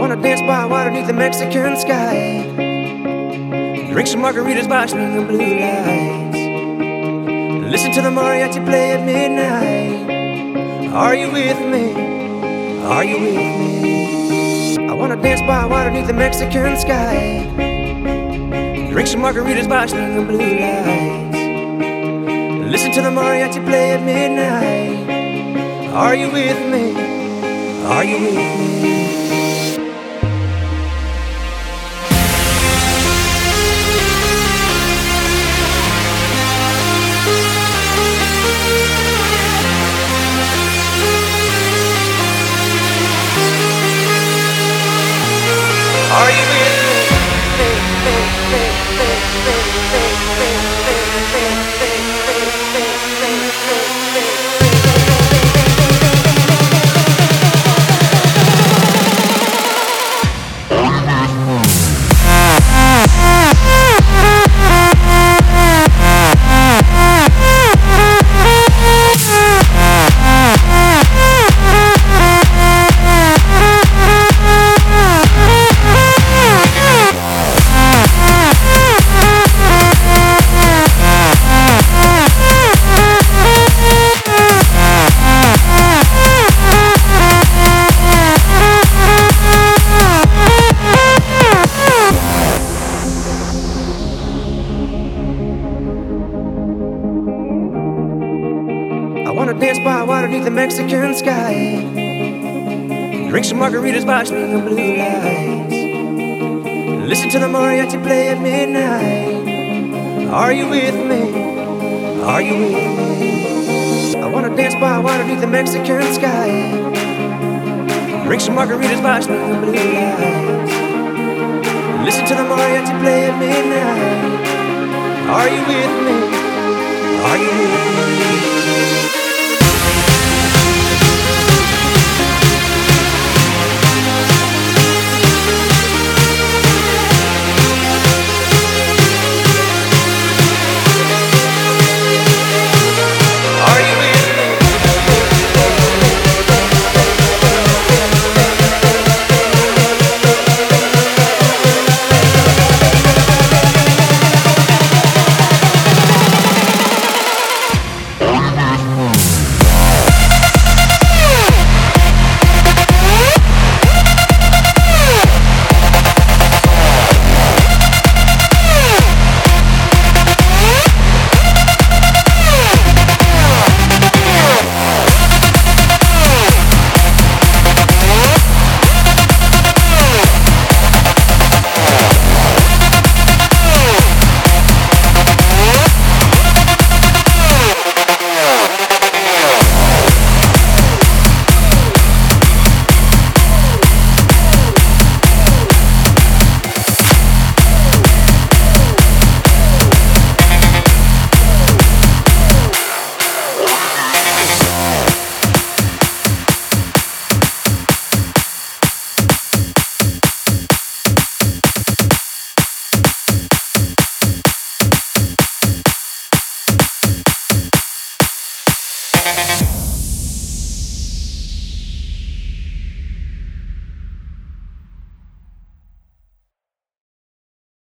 wanna dance by water beneath the Mexican sky. Drink some margaritas by swinging blue lights. Listen to the mariachi play at midnight. Are you with me? Are you with me? I wanna dance by water beneath the Mexican sky. Drink some margaritas by swinging blue lights. Listen to the mariachi play at midnight. Are you with me? Are you with me? Are you with me? I wanna dance by water beneath the Mexican sky. Drink some margaritas by swinging blue lights. Listen to the mariachi play at midnight. Are you with me? Are you with me? I wanna dance by water beneath the Mexican sky. Drink some margaritas by swinging blue lights. Listen to the mariachi play at midnight. Are you with me? Are you with me?